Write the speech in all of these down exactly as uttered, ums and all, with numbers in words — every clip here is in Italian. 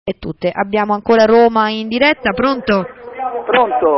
E tutte. Abbiamo ancora Roma in diretta, pronto? Pronto?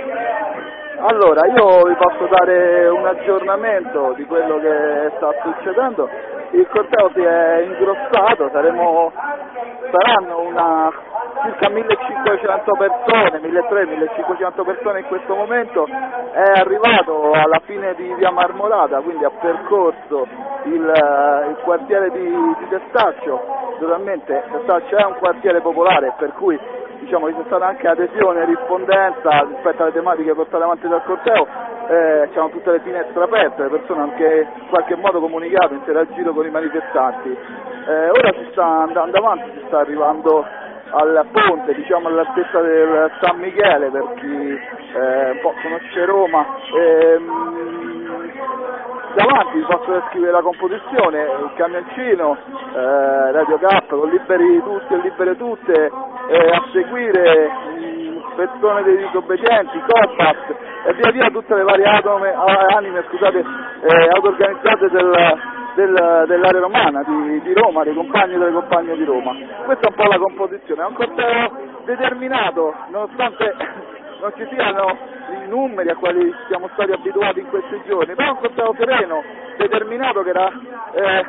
Allora, io vi posso dare un aggiornamento di quello che sta succedendo. Il corteo si è ingrossato, saremo, saranno una circa millecinquecento persone, milletrecento millecinquecento persone in questo momento. È arrivato alla fine di via Marmolada, quindi ha percorso il, il quartiere di, di Testaccio. Naturalmente Testaccio è un quartiere popolare, per cui diciamo che c'è stata anche adesione e rispondenza rispetto alle tematiche portate avanti dal corteo. Eh, c'erano tutte le finestre aperte, le persone hanno anche in qualche modo comunicato, interagito con i manifestanti. Eh, ora si sta andando avanti, si sta arrivando al ponte, diciamo all'altezza del San Michele, per chi eh, un po' conosce Roma. Ehm, davanti vi posso descrivere la composizione: il camioncino, eh, Radio K con liberi tutti e libere tutte, eh, a seguire mh, persone dei disobbedienti, Copas e via via tutte le varie anime, anime scusate, eh, auto-organizzate del, del, dell'area romana, di, di Roma, dei compagni e delle compagne di Roma. Questa è un po' la composizione, è un corteo determinato, nonostante non ci siano i numeri a quali siamo stati abituati in questi giorni, però è un corteo sereno, determinato, che era, eh,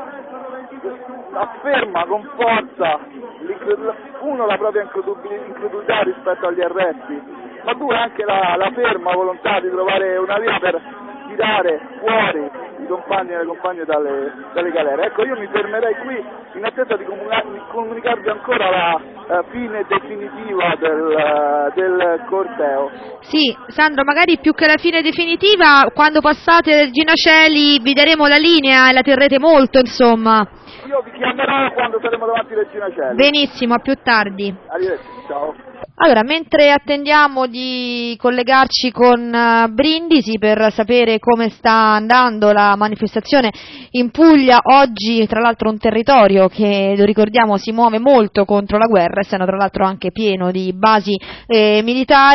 afferma con forza uno la propria incredulità rispetto agli arresti, ma due anche la, la ferma volontà di trovare una via per tirare fuori i compagni e le compagne dalle, dalle galere. Ecco, io mi fermerei qui in attesa di, di comunicarvi ancora la uh, fine definitiva del, uh, del corteo. Sì, Sandro, magari più che la fine definitiva, quando passate Regina Coeli vi daremo la linea e la terrete molto, insomma. Io vi chiamerò quando saremo davanti a Regina Coeli. Benissimo, a più tardi. Arrivederci, ciao. Allora, mentre attendiamo di collegarci con uh, Brindisi per sapere come sta andando la manifestazione in Puglia, oggi tra l'altro un territorio che, lo ricordiamo, si muove molto contro la guerra, essendo tra l'altro anche pieno di basi eh, militari.